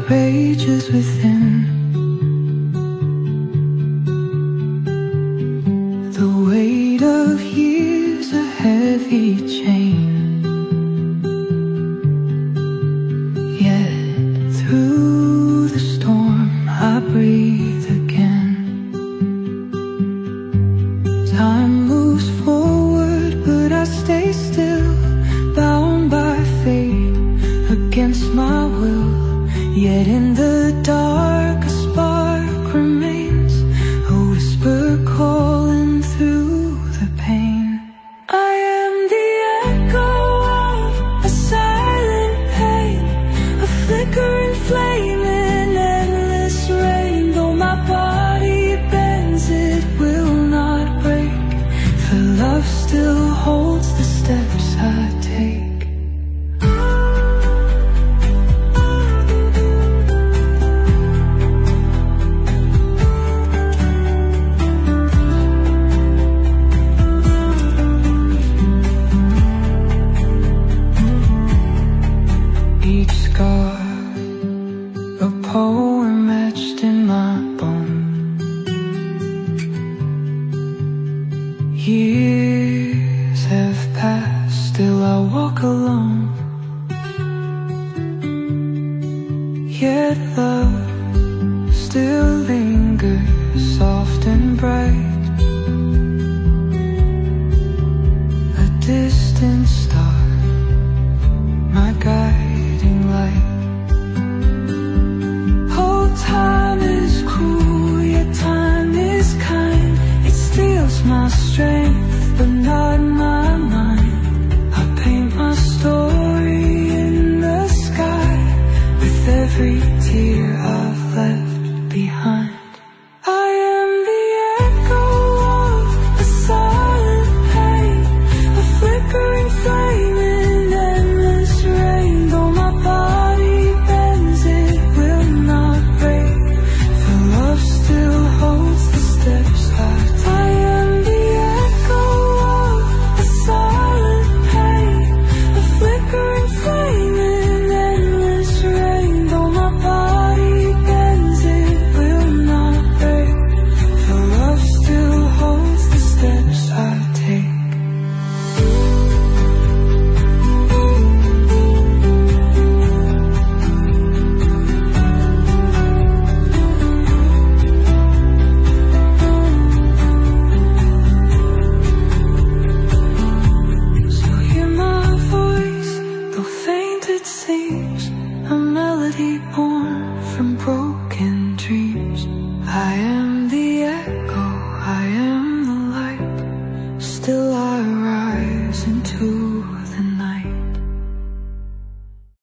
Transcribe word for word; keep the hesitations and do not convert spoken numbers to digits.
rages within. The weight of years, a heavy chain. Yet through the storm I breathe again. Time moves forward, but I stay still, bound by fate, against my will. Yet in the dark a spark remains, a whisper calling through the pain. I am the echo of a silent pain, a flickering flame in endless rain. Though my body bends, it will not break, for love still holds the steps I take. Each scar, a poem etched in my bones. Years have passed, still I walk alone. Yet love still lingers, soft and bright. A distant star, my guiding light. Oh, time is cruel, yet time is kind. It steals my strength, but not my